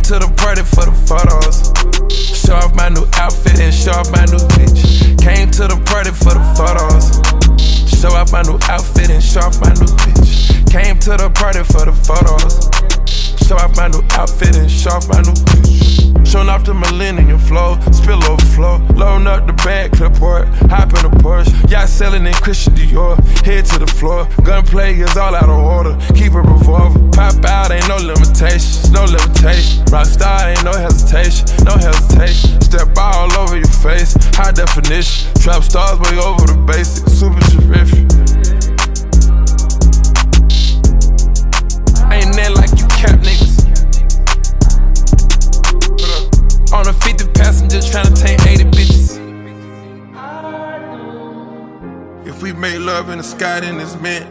to the party for the photos. Show off my new outfit and show off my new bitch. Came to the party for the photos. Show off my new outfit and show off my new bitch. Came to the party for the photos. Show off my new outfit and show off my new bitch. Showing off the millennium flow, spill overflow. Loading up the bag, clipboard, hop in the Porsche. Y'all selling in Christian Dior, head to the floor. Gunplay is all out of order, keep a revolver. Pop out, ain't no limitations, no limitation. Rockstar, ain't no hesitation, no hesitation. Step all over your face, high definition. Trap stars way over the basics, super terrific. Ain't that like you cap niggas. On a 50 passengers tryna take 80 bitches. If we make love in the sky, then it's meant.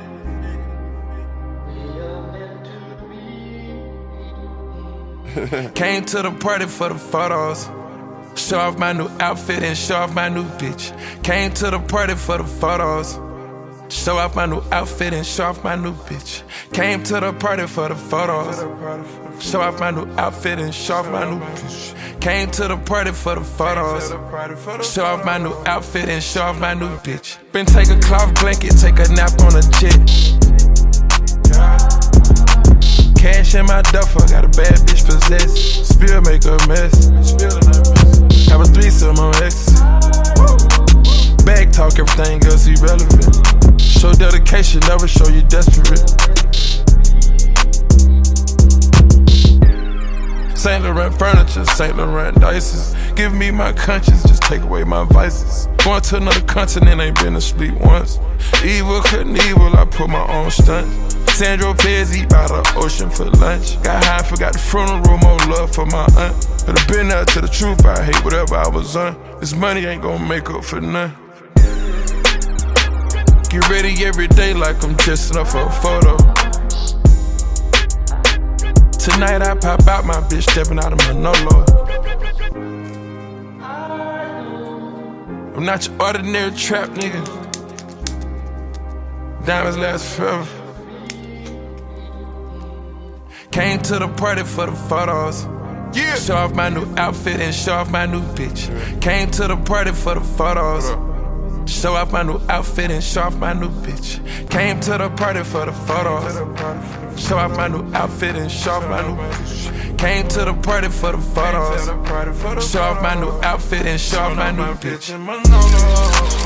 Came to the party for the photos. Show off my new outfit and show off my new bitch. Came to the party for the photos. Show off my new outfit and show off my new bitch. Came to the party for the photos. Show off my new outfit and show off my new bitch. Came to the party for the photos. Show off my new outfit and show off my new bitch. Been take a cloth blanket, take a nap on a jet. Cash in my duffel, got a bad bitch possessed. Spill make a mess. Have a threesome on ecstasy. Bag talk, everything else irrelevant. Show dedication, never show you desperate. Saint Laurent furniture, Saint Laurent dices. Give me my conscience, just take away my vices. Going to another continent, ain't been asleep once. Evil couldn't evil, I put my own stunt. Sandro Pez eat by the ocean for lunch. Got high, forgot the funeral, more love for my aunt. Could've been there to the truth, I hate whatever I was on. This money ain't gon' make up for none. Get ready every day like I'm dressing up for a photo. Tonight I pop out, my bitch stepping out of Manolo. I'm not your ordinary trap nigga. Diamonds last forever. Came to the party for the photos. Yeah. Show off my new outfit and show off my new bitch. Came to the party for the photos. Show off my new outfit and show off my new bitch. Came to the party for the photos. Show off my new outfit and show off my new bitch. Came to the party for the photos. Show off my new outfit and show off my new bitch.